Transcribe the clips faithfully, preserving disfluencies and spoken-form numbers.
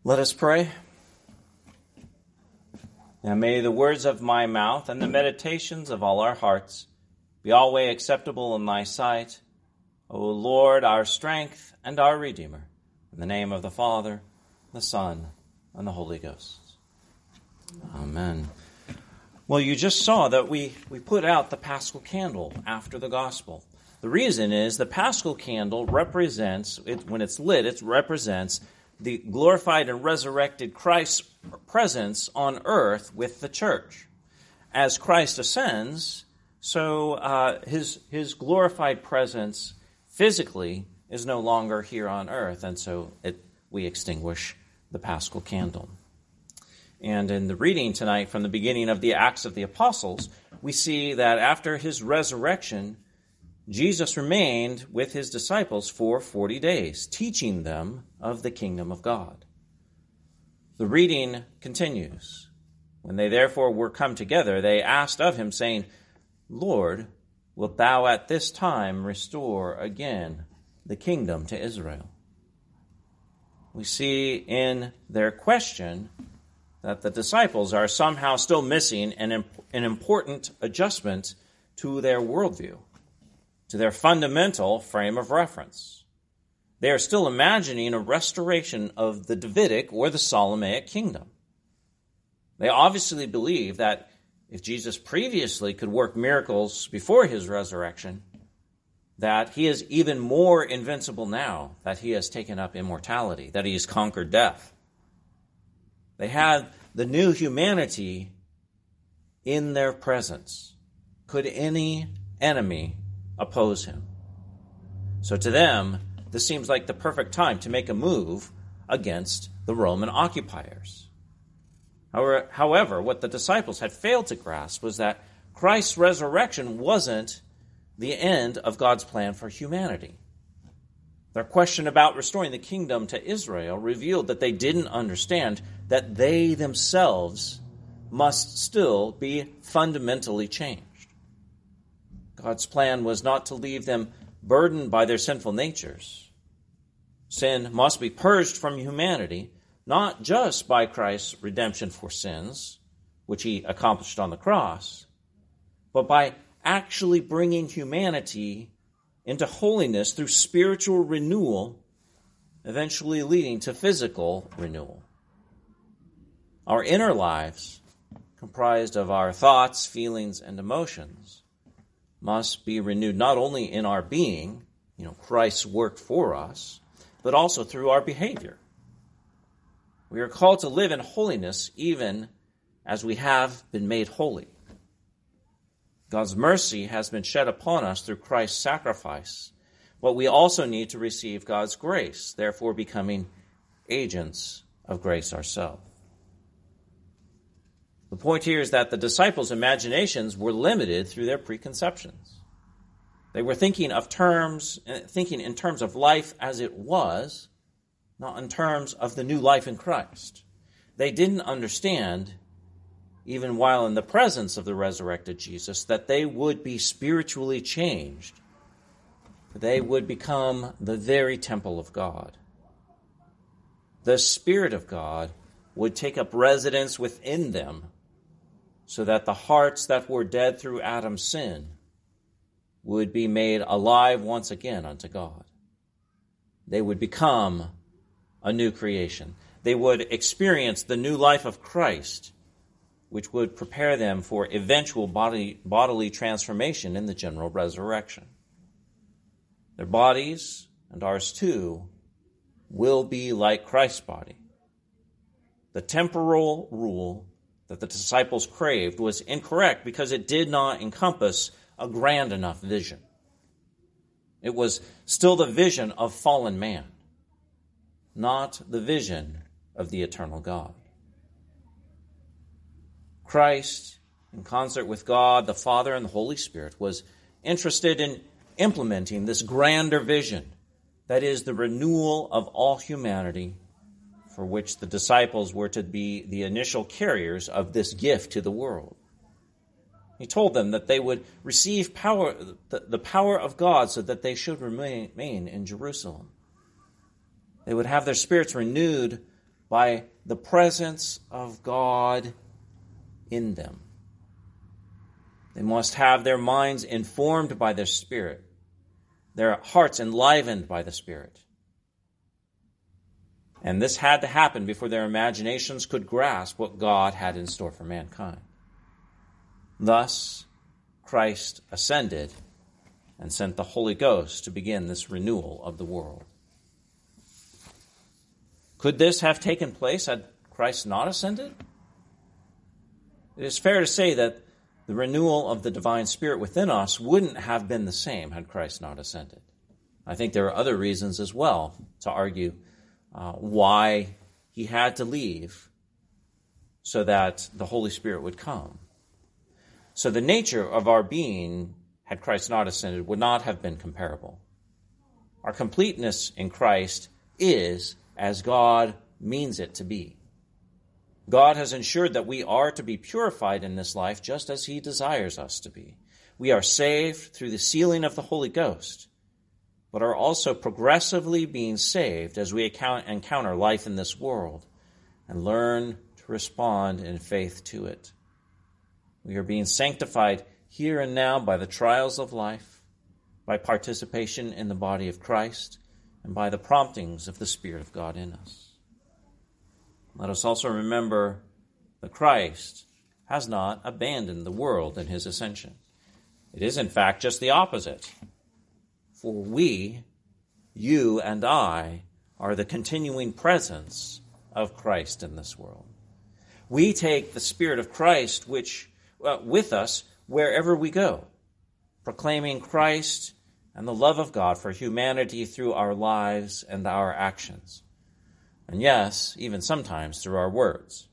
Let us pray. Now may the words of my mouth and the meditations of all our hearts be always acceptable in thy sight, O Lord, our strength and our Redeemer. In the name of the Father, the Son, and the Holy Ghost. Amen. Well, you just saw that we, we put out the Paschal candle after the gospel. The reason is the Paschal candle represents, it, when it's lit, it represents the glorified and resurrected Christ's presence on earth with the church. As Christ ascends, so uh, his his glorified presence physically is no longer here on earth, and so it, we extinguish the Paschal candle. And in the reading tonight from the beginning of the Acts of the Apostles, we see that after his resurrection, Jesus remained with his disciples for forty days, teaching them of the kingdom of God. The reading continues. When they therefore were come together, they asked of him, saying, Lord, wilt thou at this time restore again the kingdom to Israel? We see in their question that the disciples are somehow still missing an, imp- an important adjustment to their worldview, to their fundamental frame of reference. They are still imagining a restoration of the Davidic or the Ptolemaic kingdom. They obviously believe that if Jesus previously could work miracles before his resurrection, that he is even more invincible now, that he has taken up immortality, that he has conquered death. They had the new humanity in their presence. Could any enemy oppose him? So to them, this seems like the perfect time to make a move against the Roman occupiers. However, however, what the disciples had failed to grasp was that Christ's resurrection wasn't the end of God's plan for humanity. Their question about restoring the kingdom to Israel revealed that they didn't understand that they themselves must still be fundamentally changed. God's plan was not to leave them burdened by their sinful natures. Sin must be purged from humanity, not just by Christ's redemption for sins, which he accomplished on the cross, but by actually bringing humanity into holiness through spiritual renewal, eventually leading to physical renewal. Our inner lives, comprised of our thoughts, feelings, and emotions, must be renewed not only in our being, you know, Christ's work for us, but also through our behavior. We are called to live in holiness even as we have been made holy. God's mercy has been shed upon us through Christ's sacrifice, but we also need to receive God's grace, therefore becoming agents of grace ourselves. The point here is that the disciples' imaginations were limited through their preconceptions. They were thinking of terms, thinking in terms of life as it was, not in terms of the new life in Christ. They didn't understand, even while in the presence of the resurrected Jesus, that they would be spiritually changed. They would become the very temple of God. The Spirit of God would take up residence within them, so that the hearts that were dead through Adam's sin would be made alive once again unto God. They would become a new creation. They would experience the new life of Christ, which would prepare them for eventual body, bodily transformation in the general resurrection. Their bodies, and ours too, will be like Christ's body. The temporal rule that the disciples craved was incorrect because it did not encompass a grand enough vision. It was still the vision of fallen man, not the vision of the eternal God. Christ, in concert with God, the Father, and the Holy Spirit, was interested in implementing this grander vision, that is, the renewal of all humanity, for which the disciples were to be the initial carriers of this gift to the world. He told them that they would receive power, the, the power of God, so that they should remain, remain in Jerusalem. They would have their spirits renewed by the presence of God in them. They must have their minds informed by the Spirit, their hearts enlivened by the Spirit. And this had to happen before their imaginations could grasp what God had in store for mankind. Thus, Christ ascended and sent the Holy Ghost to begin this renewal of the world. Could this have taken place had Christ not ascended? It is fair to say that the renewal of the divine Spirit within us wouldn't have been the same had Christ not ascended. I think there are other reasons as well to argue uh, why he had to leave so that the Holy Spirit would come. So the nature of our being, had Christ not ascended, would not have been comparable. Our completeness in Christ is as God means it to be. God has ensured that we are to be purified in this life just as he desires us to be. We are saved through the sealing of the Holy Ghost, but are also progressively being saved as we encounter life in this world and learn to respond in faith to it. We are being sanctified here and now by the trials of life, by participation in the body of Christ, and by the promptings of the Spirit of God in us. Let us also remember that Christ has not abandoned the world in his ascension. It is, in fact, just the opposite. For we, you and I, are the continuing presence of Christ in this world. We take the Spirit of Christ which uh, with us wherever we go, proclaiming Christ and the love of God for humanity through our lives and our actions. And yes, even sometimes through our words.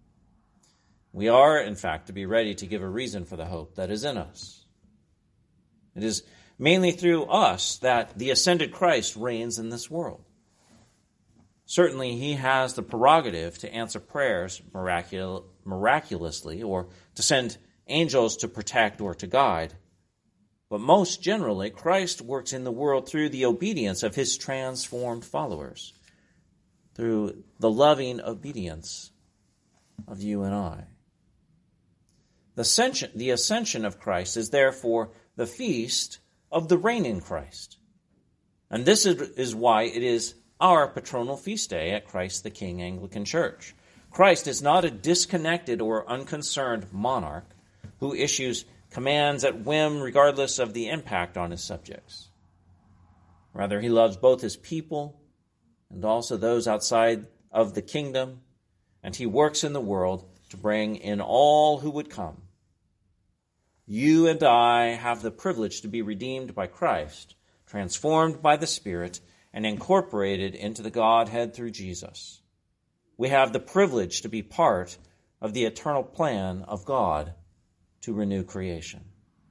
We are, in fact, to be ready to give a reason for the hope that is in us. It is mainly through us that the ascended Christ reigns in this world. Certainly, he has the prerogative to answer prayers miracul- miraculously or to send angels to protect or to guide. But most generally, Christ works in the world through the obedience of his transformed followers, through the loving obedience of you and I. The ascension, the ascension of Christ is therefore the feast of the reigning Christ. And this is, is why it is our patronal feast day at Christ the King Anglican Church. Christ is not a disconnected or unconcerned monarch who issues commands at whim regardless of the impact on his subjects. Rather, he loves both his people and also those outside of the kingdom, and he works in the world to bring in all who would come. You and I have the privilege to be redeemed by Christ, transformed by the Spirit, and incorporated into the Godhead through Jesus. We have the privilege to be part of the eternal plan of God to renew creation.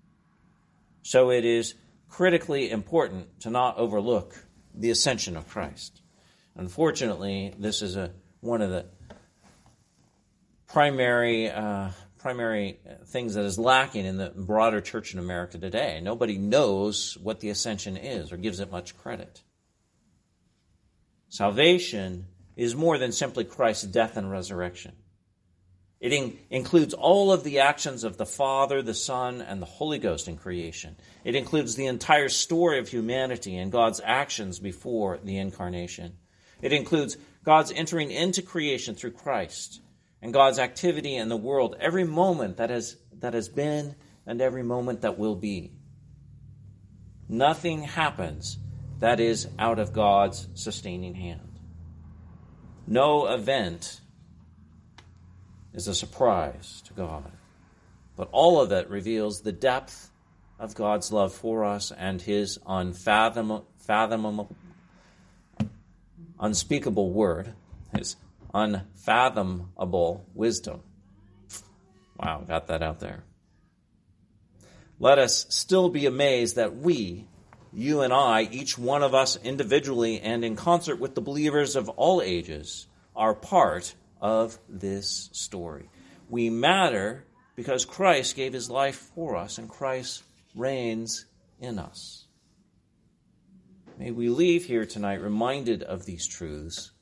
So it is critically important to not overlook the ascension of Christ. Unfortunately, this is a one of the primary uh, primary things that is lacking in the broader church in America today. Nobody knows what the ascension is or gives it much credit. Salvation is more than simply Christ's death and resurrection. It in- includes all of the actions of the Father, the Son, and the Holy Ghost in creation. It includes the entire story of humanity and God's actions before the incarnation. It includes God's entering into creation through Christ and God's activity in the world every moment that has, that has been and every moment that will be. Nothing happens that is out of God's sustaining hand. No event is a surprise to God, but all of it reveals the depth of God's love for us and his unfathomable, fathomable, unspeakable word, his unfathomable wisdom. Wow, got that out there. Let us still be amazed that we, you and I, each one of us individually and in concert with the believers of all ages, are part of this story. We matter because Christ gave his life for us and Christ reigns in us. May we leave here tonight reminded of these truths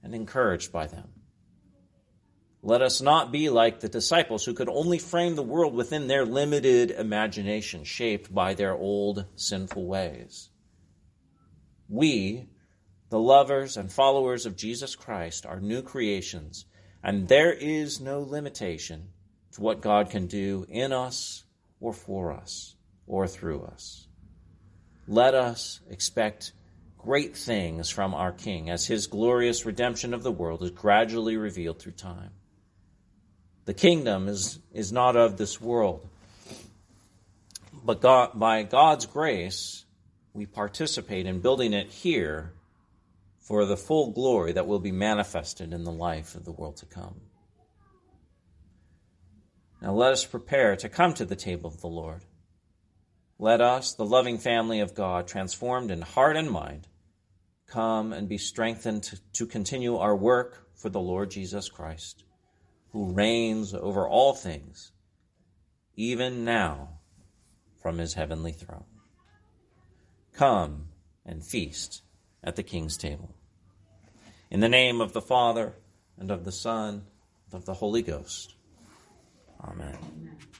and encouraged by them. Let us not be like the disciples who could only frame the world within their limited imagination, shaped by their old sinful ways. We, the lovers and followers of Jesus Christ, are new creations, and there is no limitation to what God can do in us or for us or through us. Let us expect great things from our King as his glorious redemption of the world is gradually revealed through time. The kingdom is, is not of this world, but God, by God's grace, we participate in building it here for the full glory that will be manifested in the life of the world to come. Now let us prepare to come to the table of the Lord. Let us, the loving family of God, transformed in heart and mind, come and be strengthened to, to continue our work for the Lord Jesus Christ, who reigns over all things, even now from his heavenly throne. Come and feast at the King's table. In the name of the Father, and of the Son, and of the Holy Ghost. Amen. Amen.